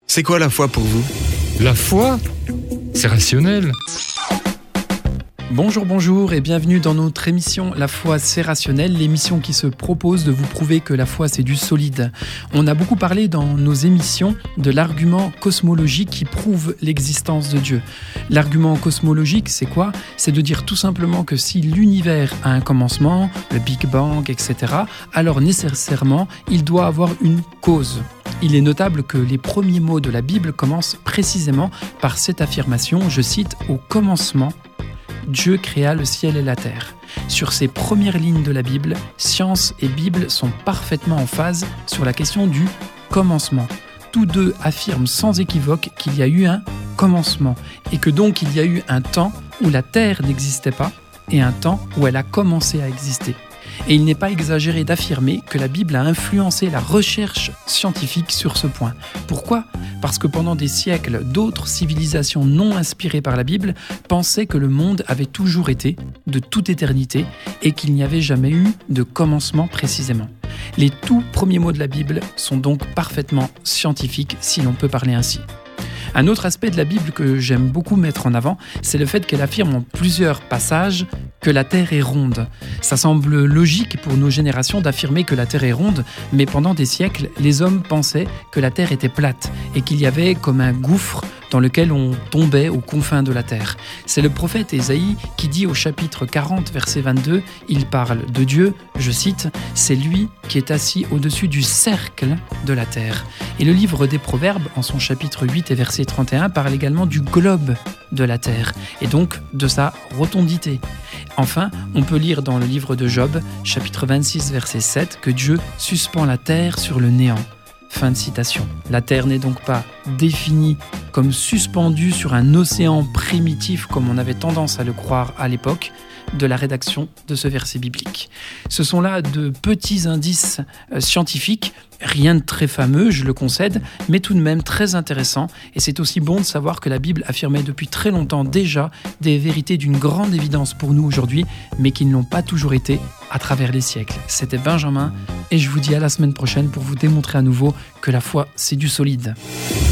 C'est quoi la foi pour vous ? La foi, c'est rationnel. Bonjour et bienvenue dans notre émission La foi c'est rationnel, l'émission qui se propose de vous prouver que la foi c'est du solide. On a beaucoup parlé dans nos émissions de l'argument cosmologique qui prouve l'existence de Dieu. L'argument cosmologique c'est quoi ? C'est de dire tout simplement que si l'univers a un commencement, le Big Bang, etc., alors nécessairement il doit avoir une cause. Il est notable que les premiers mots de la Bible commencent précisément par cette affirmation, je cite, « Au commencement, Dieu créa le ciel et la terre ». Sur ces premières lignes de la Bible, science et Bible sont parfaitement en phase sur la question du commencement. Tous deux affirment sans équivoque qu'il y a eu un commencement et que donc il y a eu un temps où la terre n'existait pas et un temps où elle a commencé à exister. Et il n'est pas exagéré d'affirmer que la Bible a influencé la recherche scientifique sur ce point. Pourquoi ? Parce que pendant des siècles, d'autres civilisations non inspirées par la Bible pensaient que le monde avait toujours été, de toute éternité, et qu'il n'y avait jamais eu de commencement précisément. Les tout premiers mots de la Bible sont donc parfaitement scientifiques, si l'on peut parler ainsi. Un autre aspect de la Bible que j'aime beaucoup mettre en avant, c'est le fait qu'elle affirme en plusieurs passages que la Terre est ronde. Ça semble logique pour nos générations d'affirmer que la Terre est ronde, mais pendant des siècles, les hommes pensaient que la Terre était plate et qu'il y avait comme un gouffre dans lequel on tombait aux confins de la terre. C'est le prophète Ésaïe qui dit au chapitre 40, verset 22, il parle de Dieu, je cite, « C'est lui qui est assis au-dessus du cercle de la terre ». Et le livre des Proverbes, en son chapitre 8 et verset 31, parle également du globe de la terre, et donc de sa rotondité. Enfin, on peut lire dans le livre de Job, chapitre 26, verset 7, que Dieu suspend la terre sur le néant. Fin de citation. La Terre n'est donc pas définie comme suspendue sur un océan primitif comme on avait tendance à le croire à l'époque de la rédaction de ce verset biblique. Ce sont là de petits indices scientifiques, rien de très fameux, je le concède, mais tout de même très intéressant. Et c'est aussi bon de savoir que la Bible affirmait depuis très longtemps déjà des vérités d'une grande évidence pour nous aujourd'hui, mais qui ne l'ont pas toujours été à travers les siècles. C'était Benjamin, et je vous dis à la semaine prochaine pour vous démontrer à nouveau que la foi, c'est du solide.